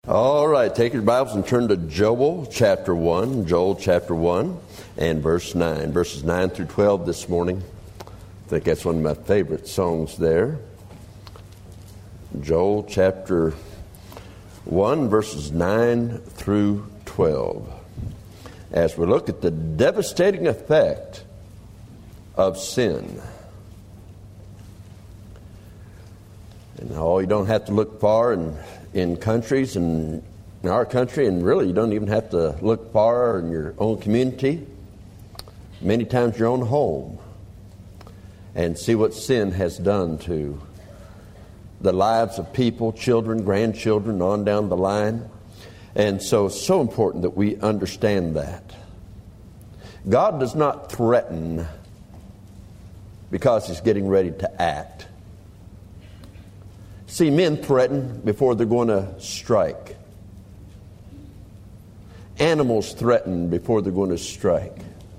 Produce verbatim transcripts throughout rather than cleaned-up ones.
All right, take your Bibles and turn to Joel chapter one, Joel chapter one and verse nine. Verses nine through twelve this morning. I think that's one of my favorite songs there. Joel chapter one, verses nine through twelve. As we look at the devastating effect of sin. And oh, you don't have to look far and in countries and in our country, and really you don't even have to look far in your own community, many times your own home, and see what sin has done to the lives of people, children, grandchildren, on down the line. And so it's so important that we understand that. God does not threaten because He's getting ready to act. See, men threaten before they're going to strike. Animals threaten before they're going to strike.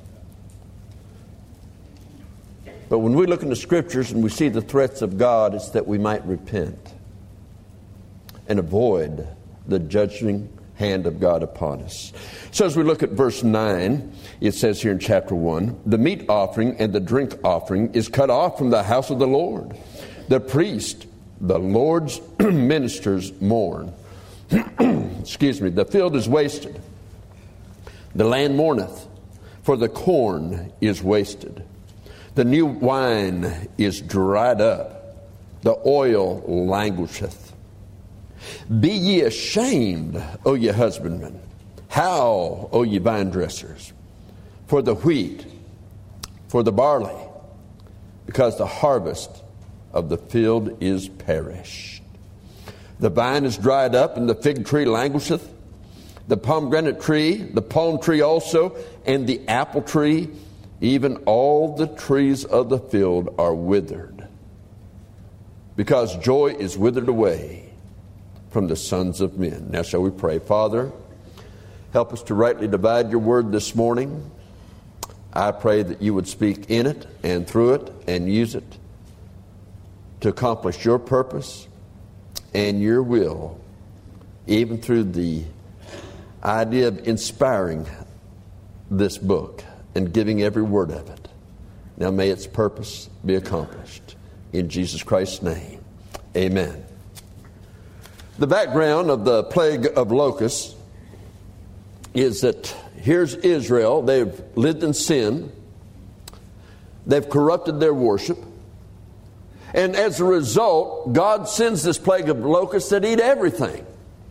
But when we look in the Scriptures and we see the threats of God, it's that we might repent and avoid the judging hand of God upon us. So as we look at verse nine, it says here in chapter one, the meat offering and the drink offering is cut off from the house of the Lord. The priest, the Lord's ministers mourn. Excuse me. The field is wasted. The land mourneth, for the corn is wasted. The new wine is dried up. The oil languisheth. Be ye ashamed, O ye husbandmen. Howl, O ye vine dressers, for the wheat, for the barley, because the harvest of the field is perished. The vine is dried up, and the fig tree languisheth. The pomegranate tree, the palm tree also, and the apple tree, even all the trees of the field are withered, because joy is withered away from the sons of men. Now shall we pray. Father, help us to rightly divide your word this morning. I pray that you would speak in it and through it and use it to accomplish your purpose and your will, even through the idea of inspiring this book and giving every word of it. Now may its purpose be accomplished. In Jesus Christ's name, amen. The background of the plague of locusts is that here's Israel. They've lived in sin. They've corrupted their worship. And as a result, God sends this plague of locusts that eat everything.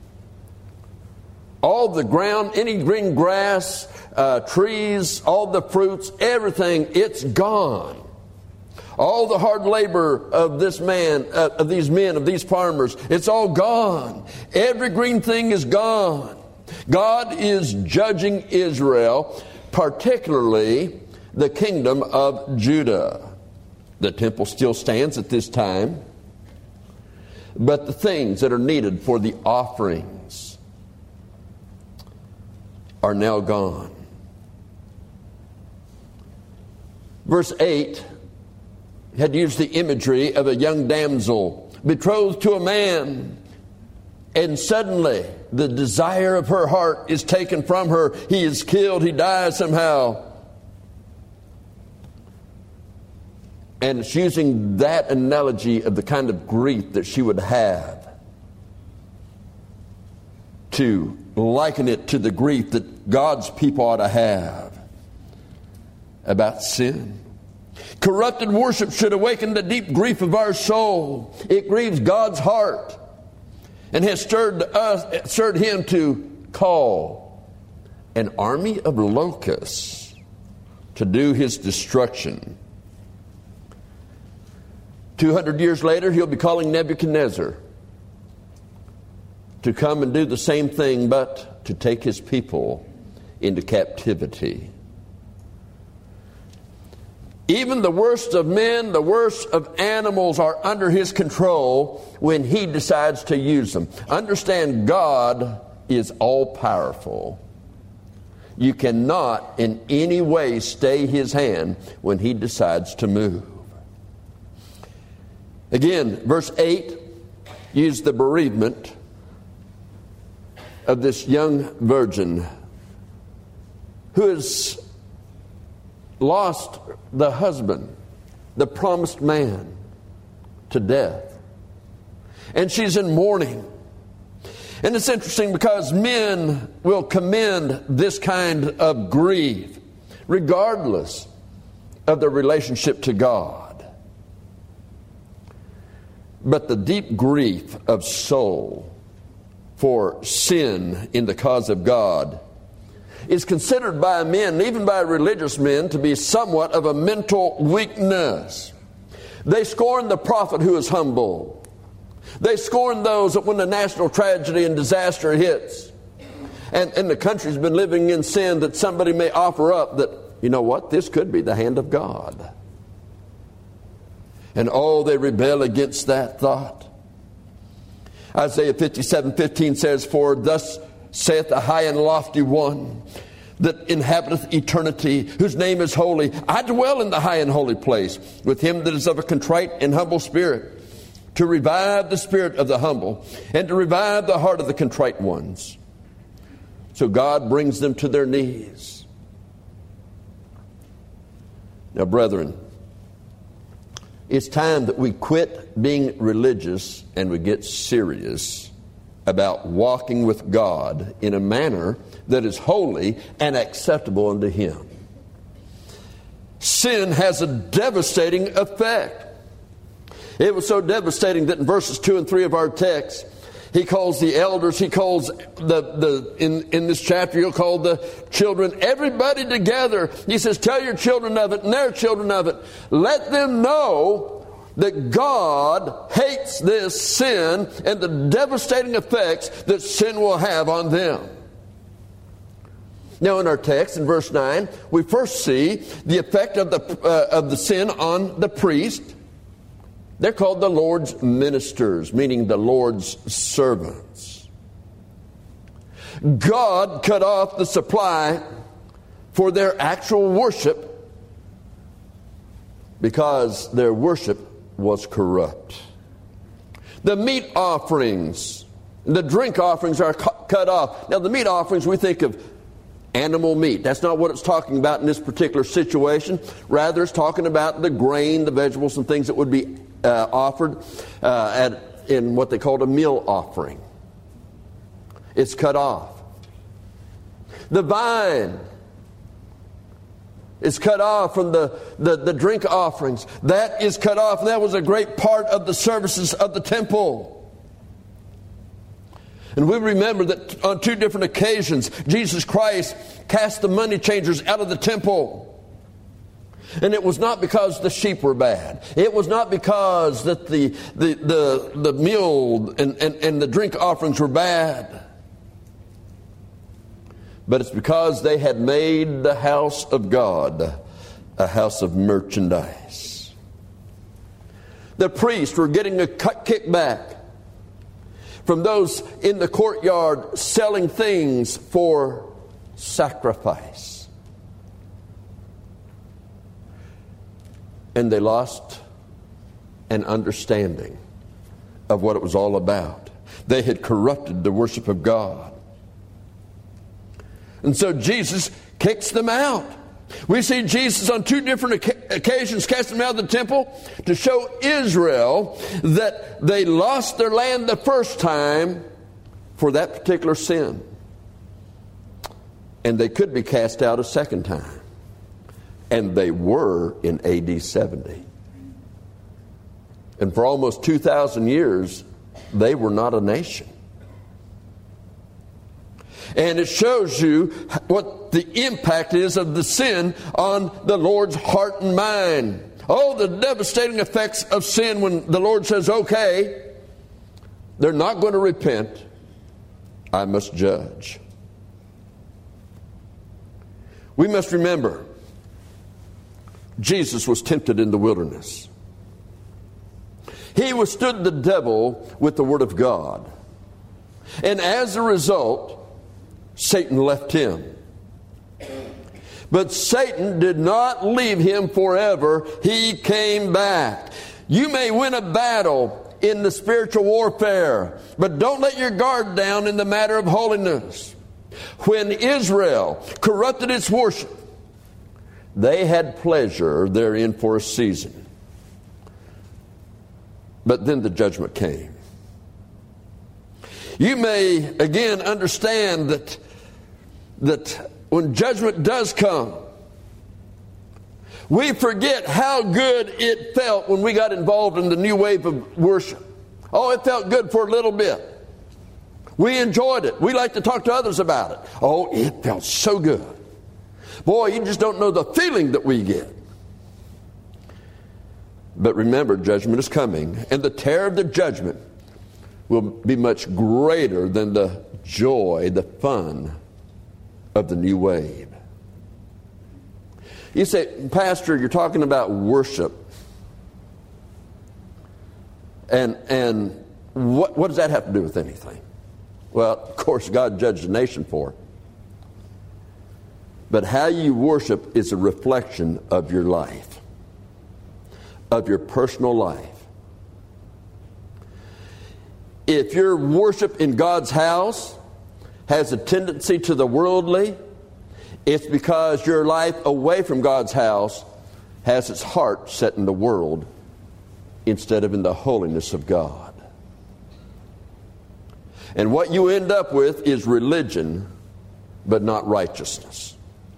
All the ground, any green grass, uh, trees, all the fruits, everything, it's gone. All the hard labor of this man, uh, of these men, of these farmers, it's all gone. Every green thing is gone. God is judging Israel, particularly the kingdom of Judah. The temple still stands at this time, but the things that are needed for the offerings are now gone. Verse eight had used the imagery of a young damsel betrothed to a man, and suddenly the desire of her heart is taken from her. He is killed. He dies somehow. And it's using that analogy of the kind of grief that she would have to liken it to the grief that God's people ought to have about sin. Corrupted worship should awaken the deep grief of our soul. It grieves God's heart and has stirred us, stirred Him to call an army of locusts to do His destruction. Two hundred years later, He'll be calling Nebuchadnezzar to come and do the same thing, but to take His people into captivity. Even the worst of men, the worst of animals are under His control when He decides to use them. Understand, God is all-powerful. You cannot in any way stay His hand when He decides to move. Again, verse eight used the bereavement of this young virgin who has lost the husband, the promised man, to death. And she's in mourning. And it's interesting because men will commend this kind of grief regardless of their relationship to God. But the deep grief of soul for sin in the cause of God is considered by men, even by religious men, to be somewhat of a mental weakness. They scorn the prophet who is humble. They scorn those that when the national tragedy and disaster hits, and, and the country's been living in sin, that somebody may offer up that, you know what, this could be the hand of God. And oh, they rebel against that thought. Isaiah fifty-seven fifteen says, "For thus saith the high and lofty one that inhabiteth eternity, whose name is holy. I dwell in the high and holy place with him that is of a contrite and humble spirit, to revive the spirit of the humble and to revive the heart of the contrite ones." So God brings them to their knees. Now, brethren, it's time that we quit being religious and we get serious about walking with God in a manner that is holy and acceptable unto Him. Sin has a devastating effect. It was so devastating that in verses two and three of our text, he calls the elders, he calls the, the in, in this chapter, he'll call the children, everybody together. He says, tell your children of it and their children of it. Let them know that God hates this sin and the devastating effects that sin will have on them. Now in our text, in verse nine, we first see the effect of the, uh, of the sin on the priest. They're called the Lord's ministers, meaning the Lord's servants. God cut off the supply for their actual worship because their worship was corrupt. The meat offerings, the drink offerings are cu- cut off. Now the meat offerings, we think of animal meat. That's not what it's talking about in this particular situation. Rather, it's talking about the grain, the vegetables, and things that would be uh, offered uh, at, in what they called a meal offering. It's cut off. The vine is cut off from the, the, the drink offerings. That is cut off. And that was a great part of the services of the temple. And we remember that on two different occasions, Jesus Christ cast the money changers out of the temple. And it was not because the sheep were bad. It was not because that the the the, the meal and, and, and the drink offerings were bad. But it's because they had made the house of God a house of merchandise. The priests were getting a kickback from those in the courtyard selling things for sacrifice. And they lost an understanding of what it was all about. They had corrupted the worship of God. And so Jesus kicks them out. We see Jesus on two different occasions cast them out of the temple to show Israel that they lost their land the first time for that particular sin. And they could be cast out a second time. And they were in A D seventy. And for almost two thousand years, they were not a nation. And it shows you what the impact is of the sin on the Lord's heart and mind. Oh, the devastating effects of sin when the Lord says, okay, they're not going to repent. I must judge. We must remember, Jesus was tempted in the wilderness. He withstood the devil with the word of God. And as a result, Satan left him. But Satan did not leave him forever. He came back. You may win a battle in the spiritual warfare, but don't let your guard down in the matter of holiness. When Israel corrupted its worship, they had pleasure therein for a season. But then the judgment came. You may again understand that, that when judgment does come, we forget how good it felt when we got involved in the new wave of worship. Oh, it felt good for a little bit. We enjoyed it. We like to talk to others about it. Oh, it felt so good. Boy, you just don't know the feeling that we get. But remember, judgment is coming, and the terror of the judgment will be much greater than the joy, the fun of the new wave. You say, Pastor, you're talking about worship. And and what, what does that have to do with anything? Well, of course, God judged the nation for it. But how you worship is a reflection of your life, of your personal life. If your worship in God's house has a tendency to the worldly, it's because your life away from God's house has its heart set in the world instead of in the holiness of God. And what you end up with is religion, but not righteousness.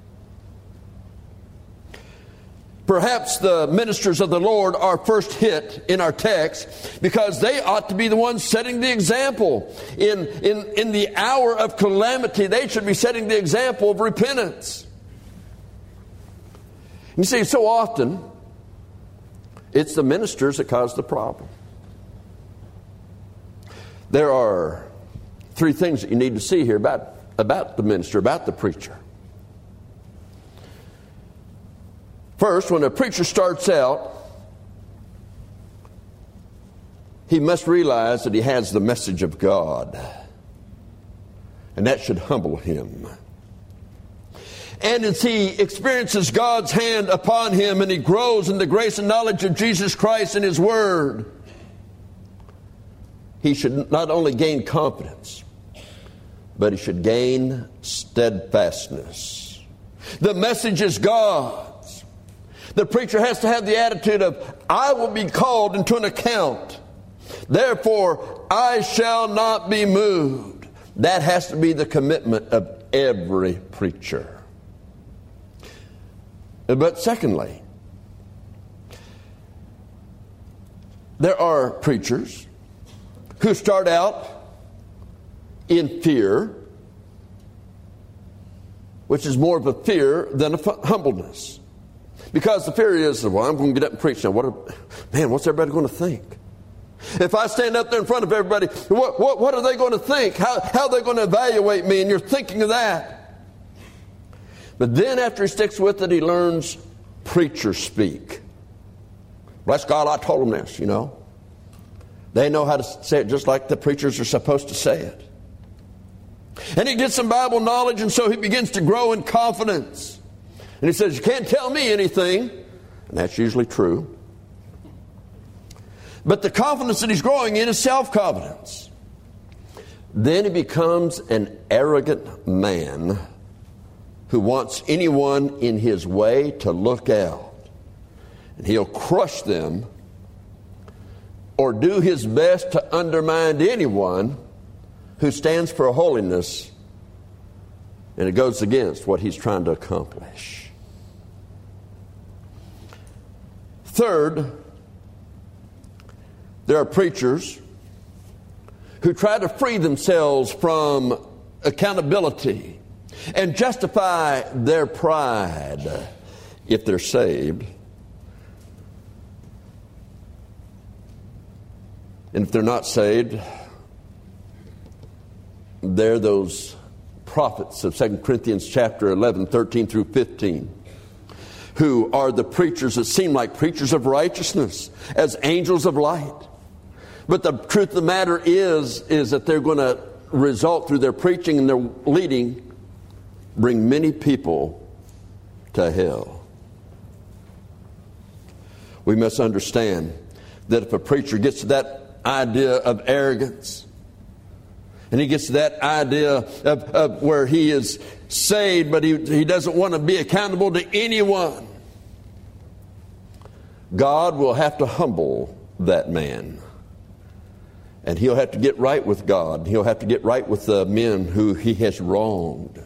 Perhaps the ministers of the Lord are first hit in our text because they ought to be the ones setting the example. In, in, in the hour of calamity, they should be setting the example of repentance. You see, so often, it's the ministers that cause the problem. There are three things that you need to see here about, about the minister, about the preacher. First, when a preacher starts out, he must realize that he has the message of God. And that should humble him. And as he experiences God's hand upon him and he grows in the grace and knowledge of Jesus Christ and His Word, he should not only gain confidence, but he should gain steadfastness. The message is God's. The preacher has to have the attitude of, I will be called into an account. Therefore, I shall not be moved. That has to be the commitment of every preacher. But secondly, there are preachers who start out in fear, which is more of a fear than a humbleness. Because the fear is, well, I'm going to get up and preach now. What are, man, what's everybody going to think? If I stand up there in front of everybody, what, what, what are they going to think? How, how are they going to evaluate me? And you're thinking of that. But then after he sticks with it, he learns preacher speak. Bless God, I told them this, you know. They know how to say it just like the preachers are supposed to say it. And he gets some Bible knowledge, and so he begins to grow in confidence. And he says, you can't tell me anything. And that's usually true. But the confidence that he's growing in is self-confidence. Then he becomes an arrogant man who wants anyone in his way to look out. And he'll crush them or do his best to undermine anyone who stands for holiness, and it goes against what he's trying to accomplish. Third, there are preachers who try to free themselves from accountability and justify their pride if they're saved. And if they're not saved, they're those prophets of Second Corinthians chapter eleven, thirteen through fifteen, who are the preachers that seem like preachers of righteousness, as angels of light. But the truth of the matter is, is that they're going to result through their preaching and their leading, bring many people to hell. We must understand that if a preacher gets to that idea of arrogance. And he gets that idea of, of where he is saved, but he, he doesn't want to be accountable to anyone. God will have to humble that man. And he'll have to get right with God. He'll have to get right with the men who he has wronged.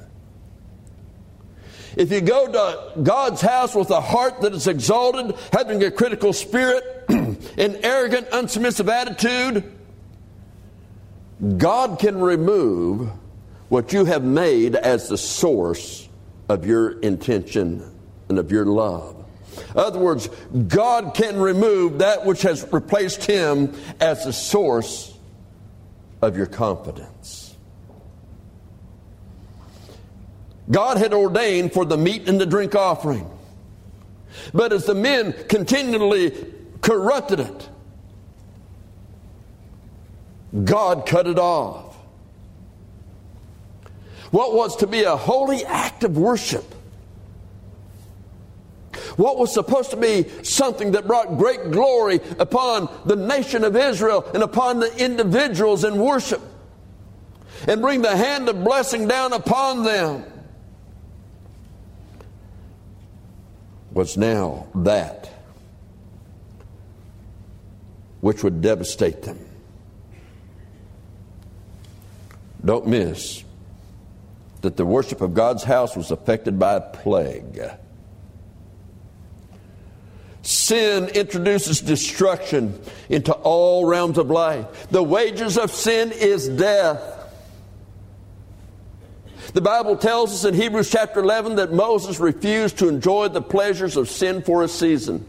If you go to God's house with a heart that is exalted, having a critical spirit, an arrogant, unsubmissive attitude, God can remove what you have made as the source of your intention and of your love. In other words, God can remove that which has replaced him as the source of your confidence. God had ordained for the meat and the drink offering. But as the men continually corrupted it, God cut it off. What was to be a holy act of worship, what was supposed to be something that brought great glory upon the nation of Israel and upon the individuals in worship, and bring the hand of blessing down upon them, was now that which would devastate them. Don't miss that the worship of God's house was affected by a plague. Sin introduces destruction into all realms of life. The wages of sin is death. The Bible tells us in Hebrews chapter eleven that Moses refused to enjoy the pleasures of sin for a season.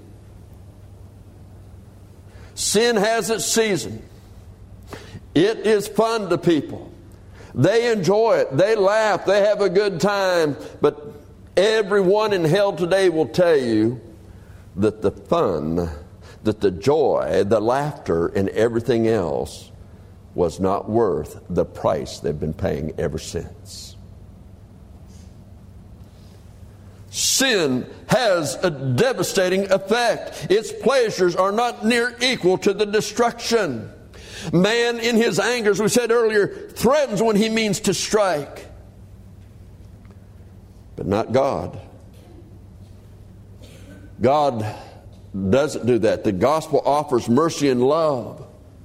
Sin has its season. It is fun to people. They enjoy it. They laugh. They have a good time. But everyone in hell today will tell you that the fun, that the joy, the laughter, and everything else was not worth the price they've been paying ever since. Sin has a devastating effect. Its pleasures are not near equal to the destruction. Man, in his anger, as we said earlier, threatens when he means to strike. But not God. God doesn't do that. The gospel offers mercy and love.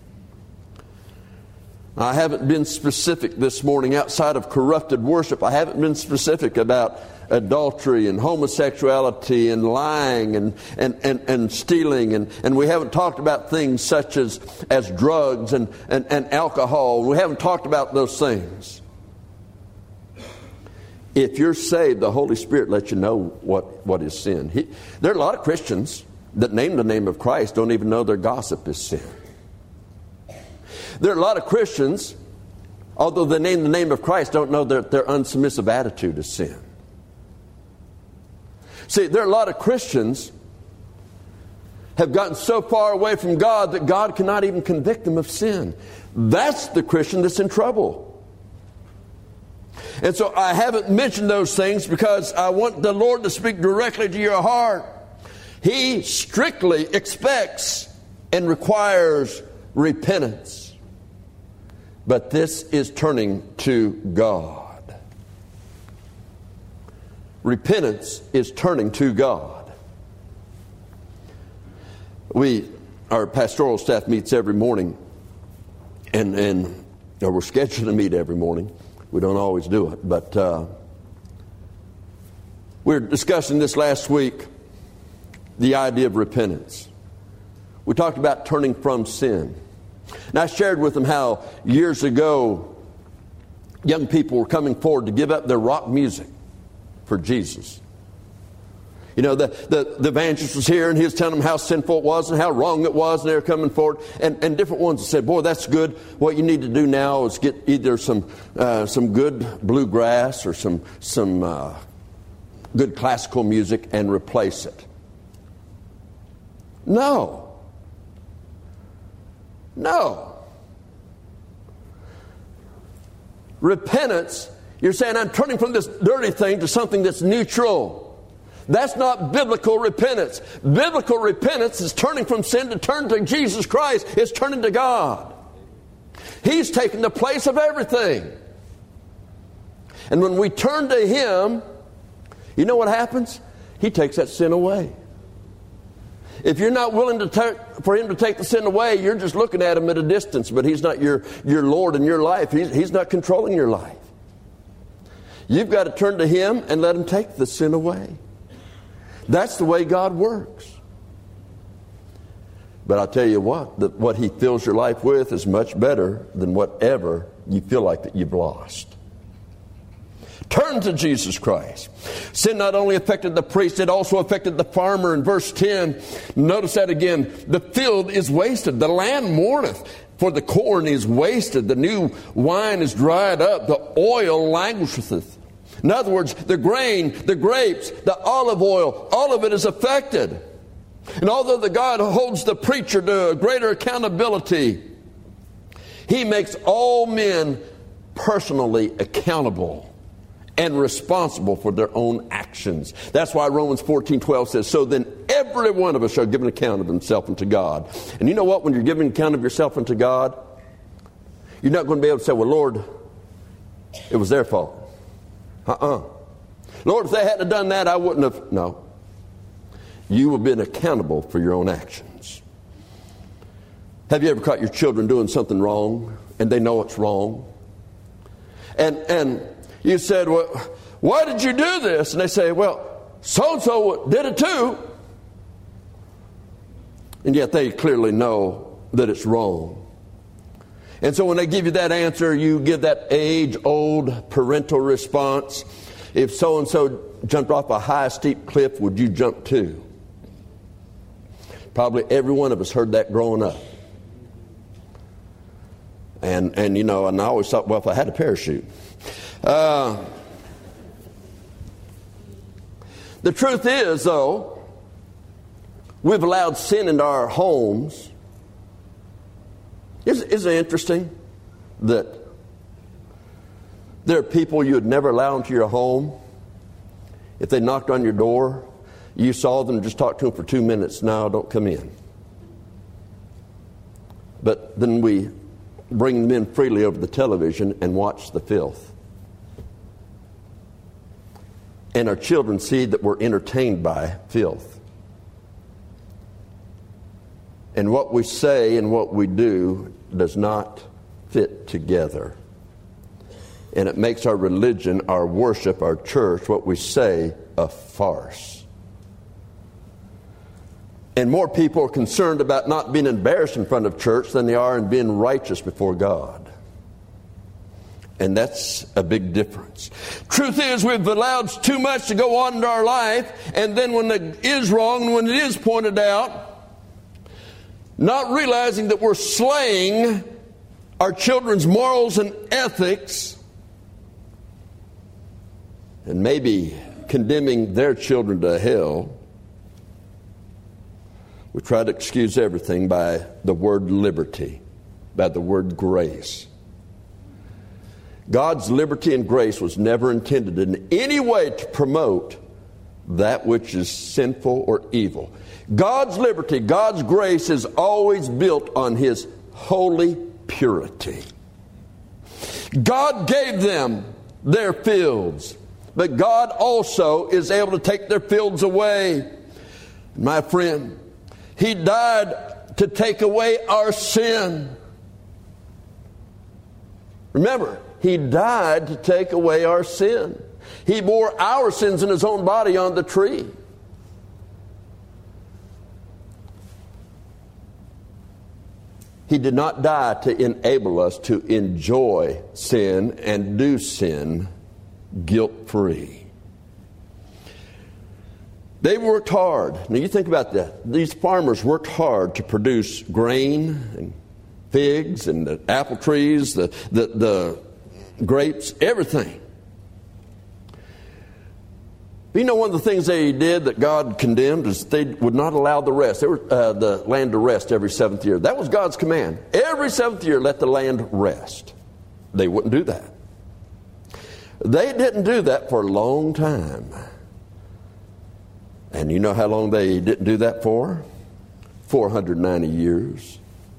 I haven't been specific this morning outside of corrupted worship. I haven't been specific about adultery and homosexuality and lying and, and, and, and stealing. And, and we haven't talked about things such as, as drugs and, and, and alcohol. We haven't talked about those things. If you're saved, the Holy Spirit lets you know what, what is sin. He, there are a lot of Christians that name the name of Christ don't even know their gossip is sin. There are a lot of Christians, although they name the name of Christ, don't know that their unsubmissive attitude is sin. See, there are a lot of Christians have gotten so far away from God that God cannot even convict them of sin. That's the Christian that's in trouble. And so I haven't mentioned those things because I want the Lord to speak directly to your heart. He strictly expects and requires repentance. But this is turning to God. Repentance is turning to God. We, our pastoral staff meets every morning, and, and or we're scheduled to meet every morning. We don't always do it, but uh, we were discussing this last week, the idea of repentance. We talked about turning from sin. And I shared with them how years ago, young people were coming forward to give up their rock music for Jesus. You know, the, the, the evangelist was here and he was telling them how sinful it was and how wrong it was, and they were coming forward. And, and different ones said, boy, that's good. What you need to do now is get either some uh, some good bluegrass or some, some uh, good classical music and replace it. No. No. Repentance, you're saying, I'm turning from this dirty thing to something that's neutral. That's not biblical repentance. Biblical repentance is turning from sin to turn to Jesus Christ. It's turning to God. He's taken the place of everything. And when we turn to Him, you know what happens? He takes that sin away. If you're not willing to ter- for Him to take the sin away, you're just looking at Him at a distance, but He's not your, your Lord in your life. He's, he's not controlling your life. You've got to turn to Him and let Him take the sin away. That's the way God works. But I'll tell you what, that what He fills your life with is much better than whatever you feel like that you've lost. Turn to Jesus Christ. Sin not only affected the priest, it also affected the farmer. In verse ten, notice that again. The field is wasted. The land mourneth, for the corn is wasted. The new wine is dried up. The oil languisheth. In other words, the grain, the grapes, the olive oil, all of it is affected. And although the God holds the preacher to a greater accountability, He makes all men personally accountable and responsible for their own actions. That's why Romans fourteen twelve says, so then every one of us shall give an account of himself unto God. And you know what? When you're giving an account of yourself unto God, you're not going to be able to say, well, Lord, it was their fault. Uh-uh. Lord, if they hadn't done that, I wouldn't have. No. You have been accountable for your own actions. Have you ever caught your children doing something wrong and they know it's wrong? And and you said, well, why did you do this? And they say, well, so-and-so did it too. And yet they clearly know that it's wrong. And so when they give you that answer, you give that age-old parental response. If so-and-so jumped off a high, steep cliff, would you jump too? Probably every one of us heard that growing up. And, and you know, and I always thought, well, if I had a parachute. Uh, the truth is, though, we've allowed sin into our homes. Isn't, isn't it interesting that there are people you would never allow into your home? If they knocked on your door, you saw them, just talk to them for two minutes. No, don't come in. But then we bring them in freely over the television and watch the filth. And our children see that we're entertained by filth. And what we say and what we do does not fit together. And it makes our religion, our worship, our church, what we say, a farce. And more people are concerned about not being embarrassed in front of church than they are in being righteous before God. And that's a big difference. Truth is, we've allowed too much to go on in our life, and then when it is wrong, when it is pointed out, not realizing that we're slaying our children's morals and ethics, and maybe condemning their children to hell, we try to excuse everything by the word liberty, by the word grace. God's liberty and grace was never intended in any way to promote that which is sinful or evil. God's liberty, God's grace is always built on His holy purity. God gave them their fields, but God also is able to take their fields away. My friend, He died to take away our sin. Remember, He died to take away our sin. He bore our sins in His own body on the tree. He did not die to enable us to enjoy sin and do sin guilt-free. They worked hard. Now you think about that. These farmers worked hard to produce grain and figs and the apple trees, the, the, the grapes, everything. You know, one of the things they did that God condemned is they would not allow the rest. They were, uh, the land to rest every seventh year. That was God's command. Every seventh year, let the land rest. They wouldn't do that. They didn't do that for a long time. And you know how long they didn't do that for? four hundred ninety years.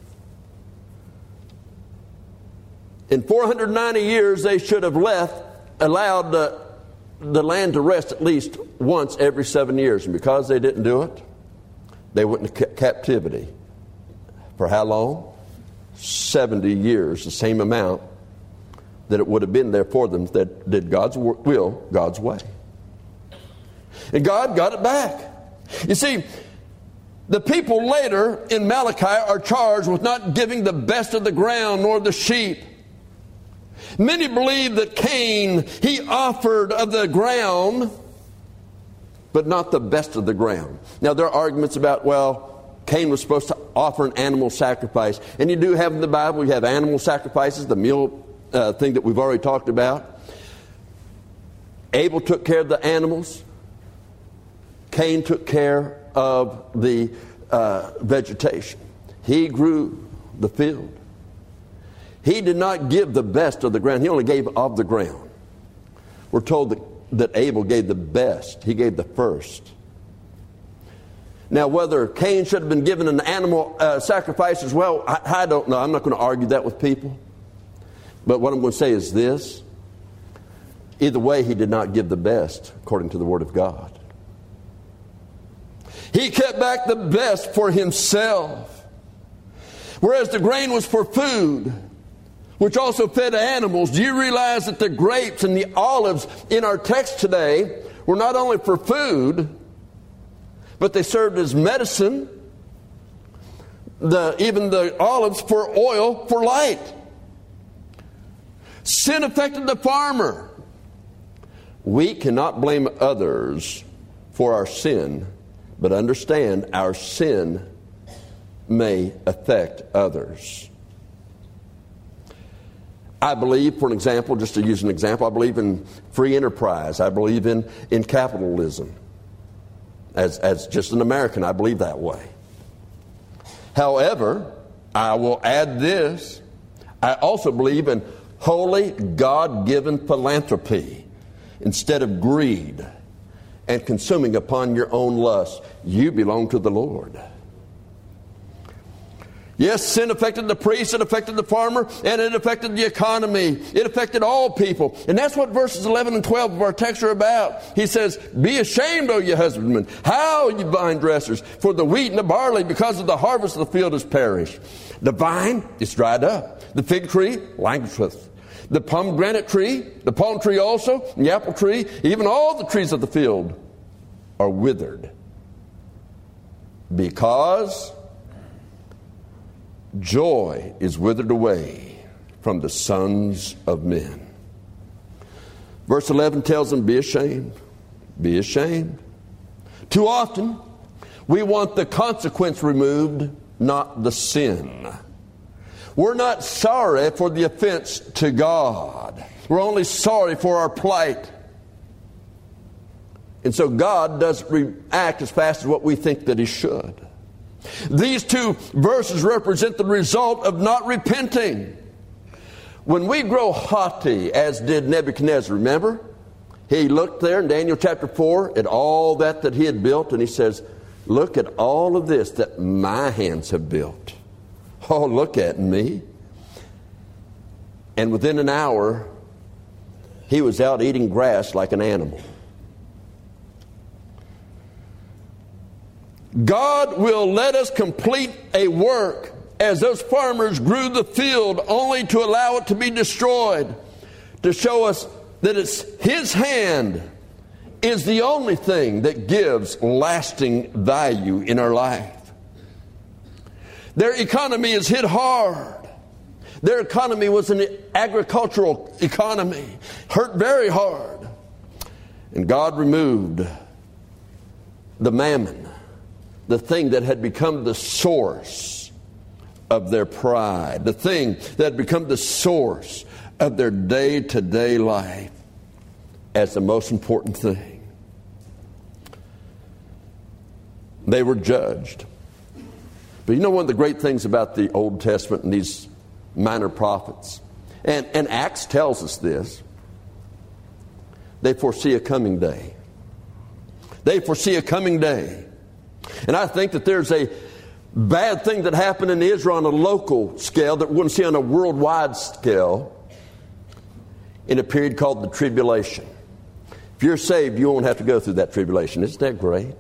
In four hundred ninety years, they should have left, allowed the, the land to rest at least once every seven years. And because they didn't do it, they went into ca- captivity. For how long? seventy years, the same amount that it would have been there for them that did God's will, God's way. And God got it back. You see, the people later in Malachi are charged with not giving the best of the ground nor the sheep. Many believe that Cain, he offered of the ground, but not the best of the ground. Now, there are arguments about, well, Cain was supposed to offer an animal sacrifice. And you do have in the Bible, you have animal sacrifices, the meal uh, thing that we've already talked about. Abel took care of the animals. Cain took care of the uh, vegetation. He grew the field. He did not give the best of the ground. He only gave of the ground. We're told that, that Abel gave the best. He gave the first. Now, whether Cain should have been given an animal uh, sacrifice as well, I, I don't know. I'm not going to argue that with people. But what I'm going to say is this. Either way, he did not give the best according to the Word of God. He kept back the best for himself. Whereas the grain was for food, which also fed animals. Do you realize that the grapes and the olives in our text today were not only for food, but they served as medicine, the, even the olives for oil, for light. Sin affected the farmer. We cannot blame others for our sin, but understand our sin may affect others. I believe, for an example, just to use an example, I believe in free enterprise. I believe in, in capitalism. As, as just an American, I believe that way. However, I will add this. I also believe in holy, God-given philanthropy instead of greed and consuming upon your own lust. You belong to the Lord. Yes, sin affected the priest, it affected the farmer, and it affected the economy. It affected all people. And that's what verses eleven and twelve of our text are about. He says, be ashamed, O ye husbandmen, how ye vine dressers, for the wheat and the barley, because of the harvest of the field is perished. The vine is dried up. The fig tree languisheth. The pomegranate tree, the palm tree also, and the apple tree, even all the trees of the field are withered. Because joy is withered away from the sons of men. Verse eleven tells them, be ashamed. Be ashamed. Too often, we want the consequence removed, not the sin. We're not sorry for the offense to God. We're only sorry for our plight. And so God doesn't react as fast as what we think that He should. These two verses represent the result of not repenting. When we grow haughty, as did Nebuchadnezzar, remember? He looked there in Daniel chapter four at all that that he had built, and he says, look at all of this that my hands have built. Oh, look at me. And within an hour, he was out eating grass like an animal. God will let us complete a work as those farmers grew the field only to allow it to be destroyed, to show us that it's His hand is the only thing that gives lasting value in our life. Their economy is hit hard. Their economy was an agricultural economy, hurt very hard. And God removed the mammon, the thing that had become the source of their pride, the thing that had become the source of their day-to-day life, as the most important thing. They were judged. But you know one of the great things about the Old Testament and these minor prophets, and, and Acts tells us this, they foresee a coming day. They foresee a coming day. And I think that there's a bad thing that happened in Israel on a local scale that we're going to see on a worldwide scale in a period called the tribulation. If you're saved, you won't have to go through that tribulation. Isn't that great?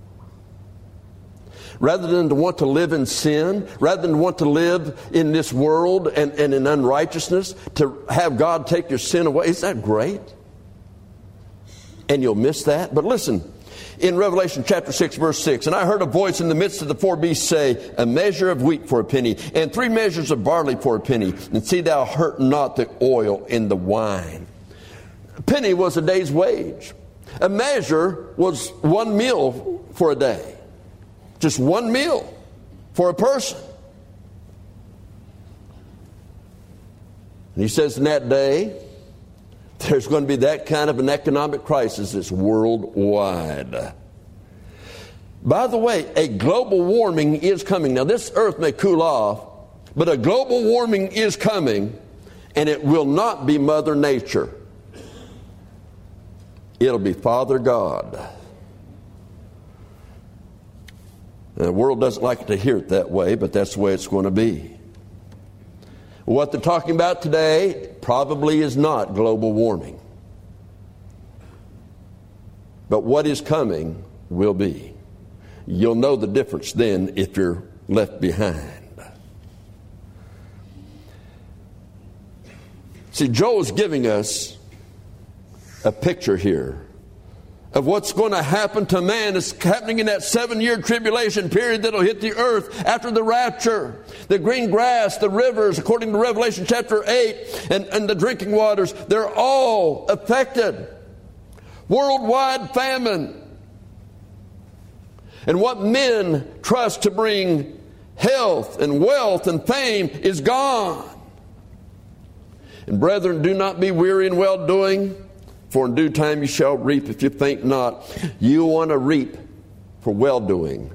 Rather than to want to live in sin, rather than want to live in this world and, and in unrighteousness, to have God take your sin away, isn't that great? And you'll miss that. But listen, in Revelation chapter six, verse six, and I heard a voice in the midst of the four beasts say, a measure of wheat for a penny, and three measures of barley for a penny, and see thou hurt not the oil in the wine. A penny was a day's wage. A measure was one meal for a day. Just one meal for a person. And he says in that day, there's going to be that kind of an economic crisis that's worldwide. By the way, a global warming is coming. Now, this earth may cool off, but a global warming is coming, and it will not be Mother Nature. It'll be Father God. The world doesn't like to hear it that way, but that's the way it's going to be. What they're talking about today probably is not global warming. But what is coming will be. You'll know the difference then if you're left behind. See, Joel is giving us a picture here of what's going to happen to man. It's happening in that seven-year tribulation period that'll hit the earth after the rapture. The green grass, the rivers, according to Revelation chapter eight, and, and the drinking waters, they're all affected. Worldwide famine. And what men trust to bring health and wealth and fame is gone. And brethren, do not be weary in well-doing, for in due time you shall reap if you faint not. You want to reap for well-doing,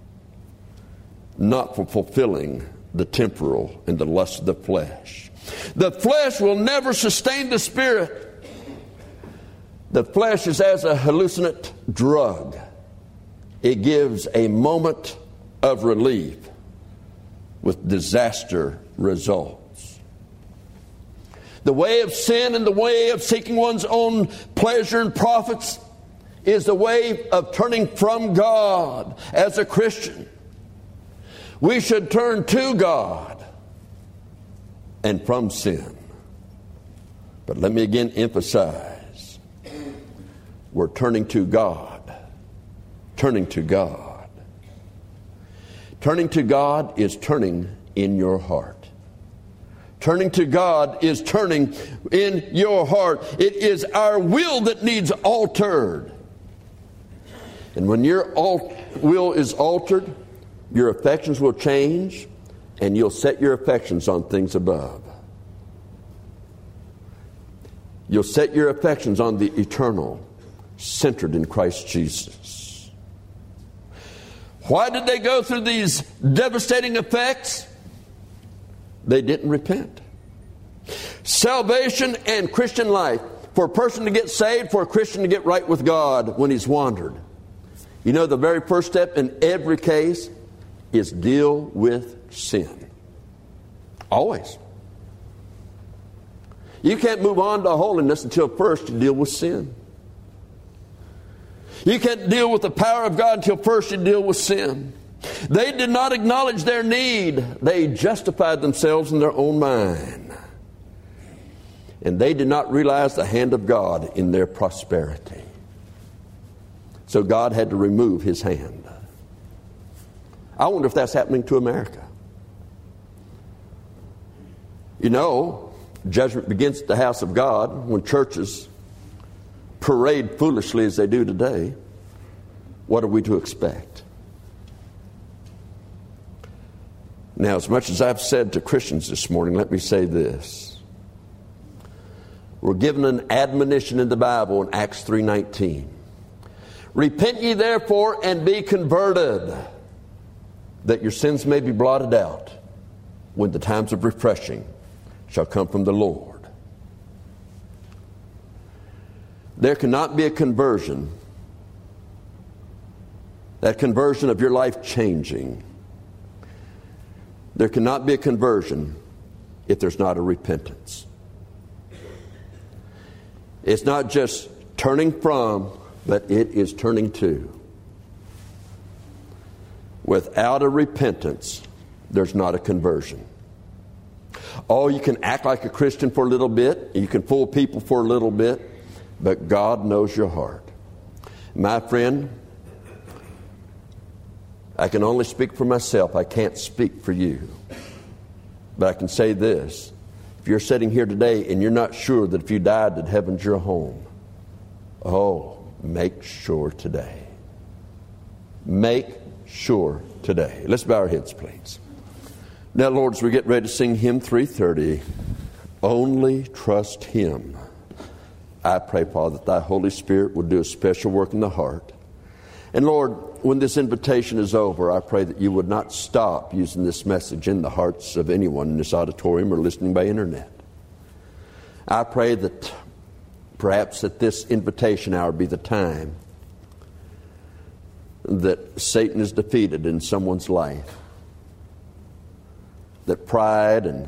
not for fulfilling the temporal and the lust of the flesh. The flesh will never sustain the spirit. The flesh is as a hallucinant drug. It gives a moment of relief with disaster results. The way of sin and the way of seeking one's own pleasure and profits is the way of turning from God. As a Christian, we should turn to God and from sin. But let me again emphasize, we're turning to God. Turning to God. Turning to God is turning in your heart. Turning to God is turning in your heart. It is our will that needs altered. And when your will is altered, your affections will change, and you'll set your affections on things above. You'll set your affections on the eternal, centered in Christ Jesus. Why did they go through these devastating effects? They didn't repent. Salvation and Christian life. For a person to get saved, for a Christian to get right with God when he's wandered. You know, the very first step in every case is deal with sin. Always. You can't move on to holiness until first you deal with sin. You can't deal with the power of God until first you deal with sin. They did not acknowledge their need. They justified themselves in their own mind. And they did not realize the hand of God in their prosperity. So God had to remove His hand. I wonder if that's happening to America. You know, judgment begins at the house of God when churches parade foolishly as they do today. What are we to expect? Now, as much as I've said to Christians this morning, let me say this. We're given an admonition in the Bible in Acts three nineteen. Repent ye therefore and be converted, that your sins may be blotted out when the times of refreshing shall come from the Lord. There cannot be a conversion that conversion of your life changing. There cannot be a conversion if there's not a repentance. It's not just turning from, but it is turning to. Without a repentance, there's not a conversion. Oh, you can act like a Christian for a little bit. You can fool people for a little bit. But God knows your heart. My friend, I can only speak for myself. I can't speak for you. But I can say this. If you're sitting here today and you're not sure that if you died that heaven's your home, oh, make sure today. Make sure today. Let's bow our heads, please. Now, Lord, as we get ready to sing hymn three thirty, only trust Him. I pray, Father, that Thy Holy Spirit would do a special work in the heart. And Lord, when this invitation is over, I pray that You would not stop using this message in the hearts of anyone in this auditorium or listening by internet. I pray that perhaps at this invitation hour be the time that Satan is defeated in someone's life. That pride and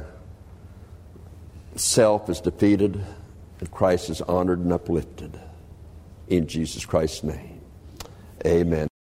self is defeated and Christ is honored and uplifted. In Jesus Christ's name, amen.